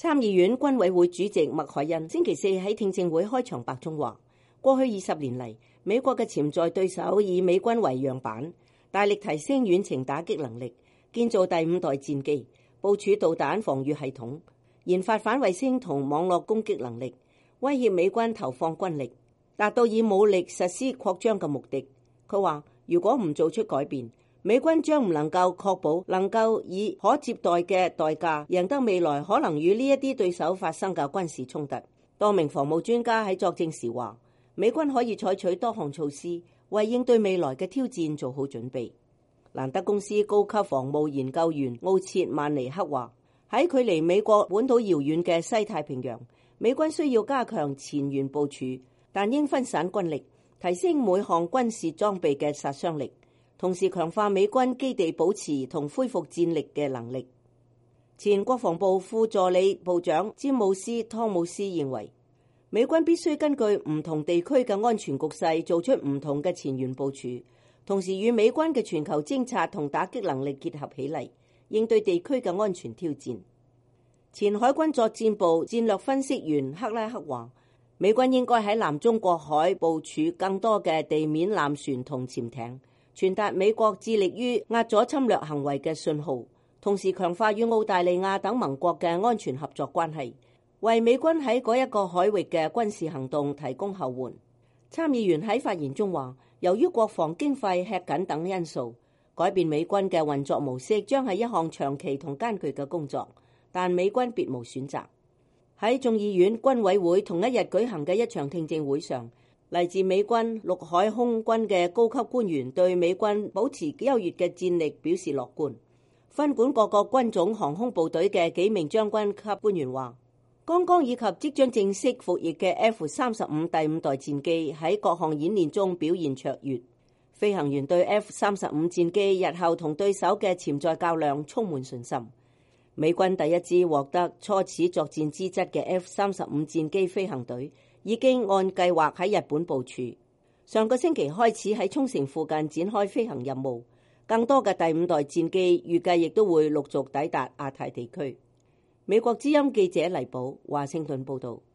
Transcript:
參議院軍委會主席麥凱恩星期四喺聽證會開場白中話，過去20年嚟，美國嘅潛在對手以美軍為樣板，大力提升遠程打擊能力，建造第5代戰機，部署導彈防禦系統，研發反衛星同網絡攻擊能力，威脅美軍投放軍力，達到以武力實施擴張嘅目的。佢話，如果唔做出改變，美軍將唔能夠確保能夠以可接待嘅代價贏得未來可能與呢一啲對手發生嘅軍事衝突。多名防務專家喺作證時話，美軍可以採取多項措施，為應對未來嘅挑戰做好準備。蘭德公司高級防務研究員奧切曼尼克話，喺距離美國本土遙遠嘅西太平洋，美軍需要加強前沿部署，但應分散軍力，提升每項軍事裝備嘅殺傷力，同時強化美軍基地保持同恢復戰力嘅能力。前國防部副助理部長詹姆斯·湯姆斯認為，美軍必須根據唔同地區嘅安全局勢做出唔同嘅前沿部署，同時與美軍嘅全球偵察同打擊能力結合起嚟，應對地區嘅安全挑戰。前海軍作戰部戰略分析員克拉克話，美軍應該喺南中國海部署更多嘅地面艦船同潛艇，傳達美國致力於壓阻侵略行為嘅信號，同時強化與澳大利亞等盟國嘅安全合作關係，為美軍喺嗰一個海域嘅軍事行動提供後援。參議員喺發言中話，由於國防經費吃緊等因素，改變美軍嘅運作模式將係一項長期同艱巨嘅工作，但美軍別無選擇。喺眾議院軍委會同一日舉行嘅一場聽證會上，嚟自美軍陸海空軍嘅高級官員對美軍保持優越嘅戰力表示樂觀。分管各個軍種航空部隊嘅幾名將軍級官員話，剛剛以及即將正式服役嘅 F-35第5代戰機喺各項演練中表現卓越，飛行員對 F-35戰機日後同對手嘅潛在較量充滿信心。美軍第一支獲得初始作戰資質嘅 F-35戰機飛行隊已經按計劃喺日本部署，上個星期開始喺沖繩附近展開飛行任務，更多嘅第5代戰機預計亦都會陸續抵達亞太地區。美國之音記者黎寶華盛頓報道。